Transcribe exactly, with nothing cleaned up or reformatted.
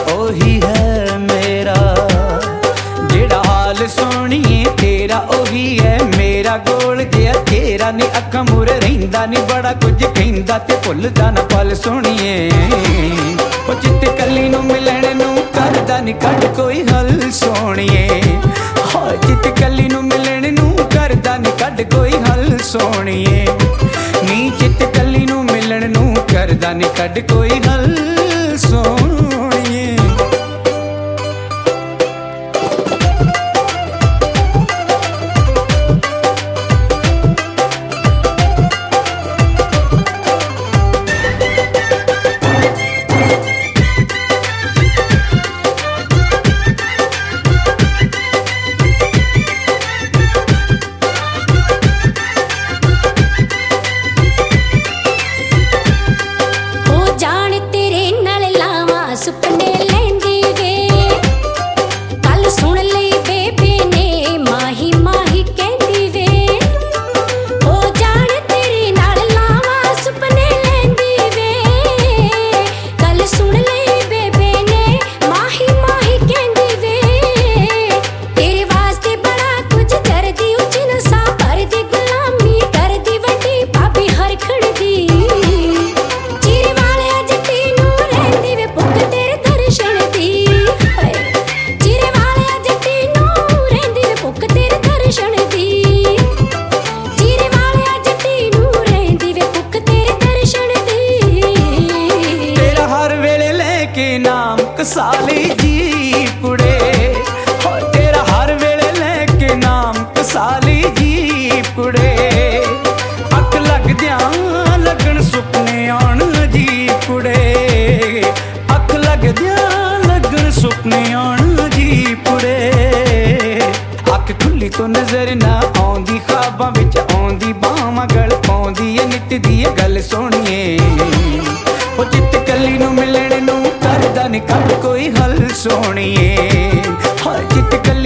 ओही है मेरा, जेड़ा हाल सोहणीए तेरा ओही है मेरा। गोल जिहा चेहरा नी अखां मूरे रहिंदा नी, बड़ा कुछ कहिंदा ते भुलदा ना पल सोहणीए। ओ चित कली नूं मिलण नूं करदा नी कढ कोई हल सोहणीए। हाय चित कली नूं मिलण नूं करदा नी कढ कोई हल सोहणीए। नी चित कली नूं मिलण नूं करदा नी कढ कोई हल सोहणीए। कसाली जी कुड़े हो तेरा हर वेले लेके नाम कसाली जी कुड़े। अख लगद्या लगन सुपने आण जी कुड़े, अख लगद्या लगन सुपने आण जी कुड़े। अख खुली तो नजर ना आउंदी, ख्वाबां विच आउंदी, बाहां गल पाउंदी ए नित दी गल सोहणीए। ओ चित कली नूं मिलण नूं करदा नी कढ कोई हल सोहणीए। हाय चित कली